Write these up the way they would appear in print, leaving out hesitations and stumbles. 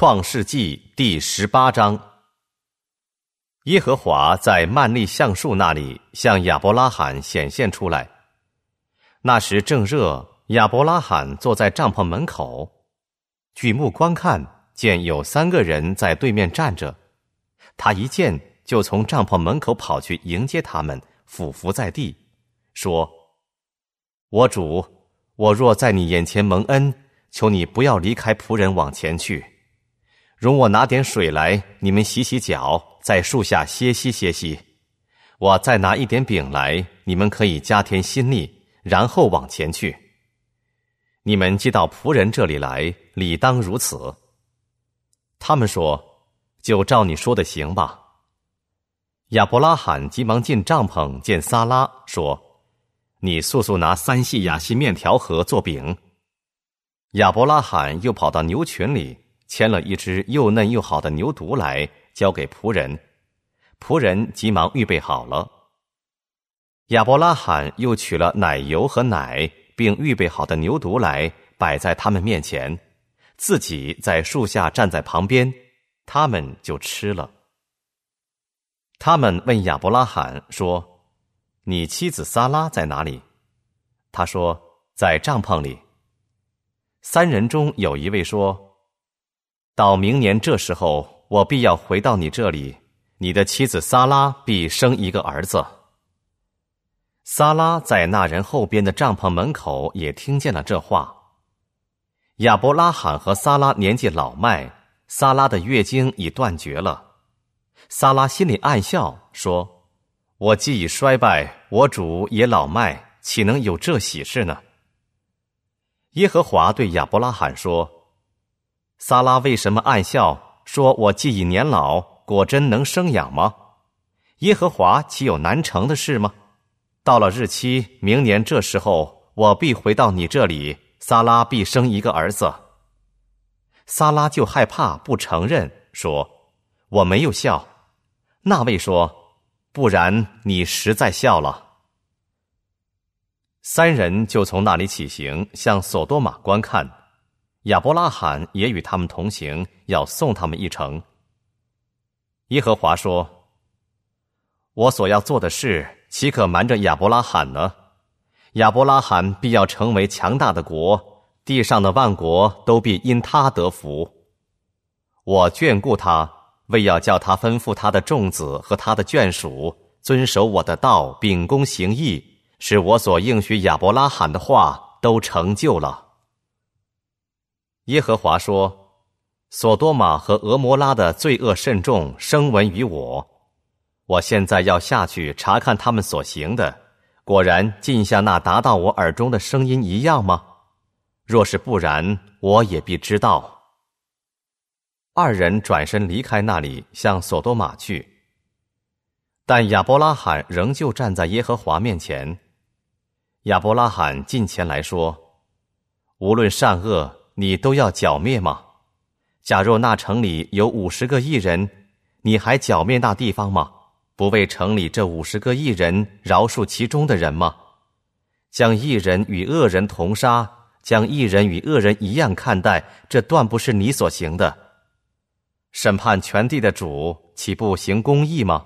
创世纪第18章。耶和华在曼利橡树那里向亚伯拉罕显现出来。那时正热，亚伯拉罕坐在帐篷门口，举目观看，见有3个人在对面站着。他一见，就从帐篷门口跑去迎接他们，俯伏在地，说：我主，我若在你眼前蒙恩，求你不要离开仆人往前去。容我拿点水来，你们洗洗脚，在树下歇息歇息。我再拿一点饼来，你们可以加添心力，然后往前去。你们既到仆人这里来，理当如此。他们说：就照你说的行吧。亚伯拉罕急忙进帐篷见撒拉，说：你速速拿3细亚细面条盒做饼。亚伯拉罕又跑到牛群里，牵了一只又嫩又好的牛犊来，交给仆人。仆人急忙预备好了。亚伯拉罕又取了奶油和奶，并预备好的牛犊来，摆在他们面前，自己在树下站在旁边，他们就吃了。他们问亚伯拉罕说：你妻子撒拉在哪里？他说：在帐篷里。3人中有一位说：到明年这时候，我必要回到你这里，你的妻子撒拉必生一个儿子。撒拉在那人后边的帐篷门口也听见了这话。亚伯拉罕和撒拉年纪老迈，撒拉的月经已断绝了。撒拉心里暗笑，说：我既已衰败，我主也老迈，岂能有这喜事呢？耶和华对亚伯拉罕说：撒拉为什么暗笑，说我既已年老，果真能生养吗？耶和华岂有难成的事吗？到了日期，明年这时候，我必回到你这里，撒拉必生一个儿子。撒拉就害怕，不承认，说：我没有笑。那位说：不然你实在笑了。3人就从那里起行，向索多玛观看。亚伯拉罕也与他们同行，要送他们一程。耶和华说：我所要做的事，岂可瞒着亚伯拉罕呢？亚伯拉罕必要成为强大的国，地上的万国都必因他得福。我眷顾他，为要叫他吩咐他的众子和他的眷属遵守我的道，秉公行义，使我所应许亚伯拉罕的话都成就了。耶和华说：索多玛和俄摩拉的罪恶甚重，声闻于我。我现在要下去查看他们所行的，果然尽像那达到我耳中的声音一样吗？若是不然，我也必知道。2人转身离开那里，向索多玛去。但亚伯拉罕仍旧站在耶和华面前。亚伯拉罕近前来说：无论善恶，你都要剿灭吗？假若那城里有50个义人，你还剿灭那地方吗？不为城里这50个义人饶恕其中的人吗？将义人与恶人同杀，将义人与恶人一样看待，这断不是你所行的。审判全地的主，岂不行公义吗？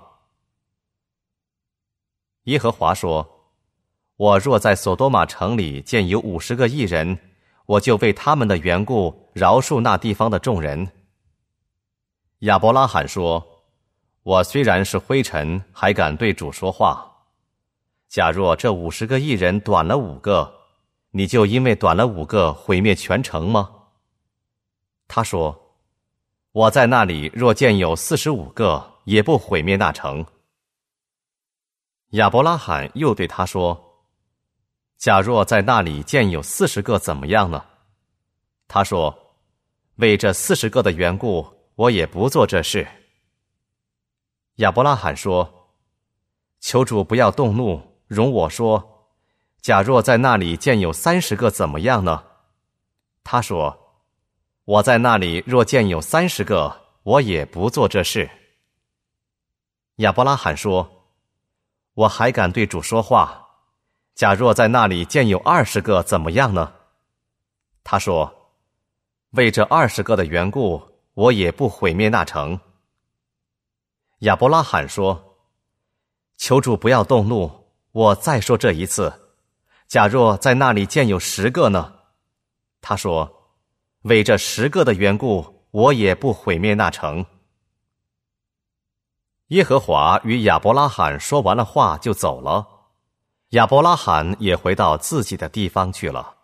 耶和华说：我若在索多玛城里见有50个义人，我就为他们的缘故饶恕那地方的众人。亚伯拉罕说：我虽然是灰尘，还敢对主说话。假若这50个义人短了5个，你就因为短了5个毁灭全城吗？他说：我在那里若见有45个，也不毁灭那城。亚伯拉罕又对他说：假若在那里见有40个怎么样呢？他说：为这40个的缘故，我也不做这事。亚伯拉罕说：求主不要动怒，容我说，假若在那里见有30个怎么样呢？他说：我在那里若见有30个，我也不做这事。亚伯拉罕说：我还敢对主说话，假若在那里见有20个怎么样呢？他说：为这20个的缘故， 我也不毁灭那城。亚伯拉罕说：求主不要动怒，我再说这一次，假若在那里见有10个呢？他说：为这10个的缘故，我也不毁灭那城。耶和华与亚伯拉罕说完了话就走了，亚伯拉罕也回到自己的地方去了。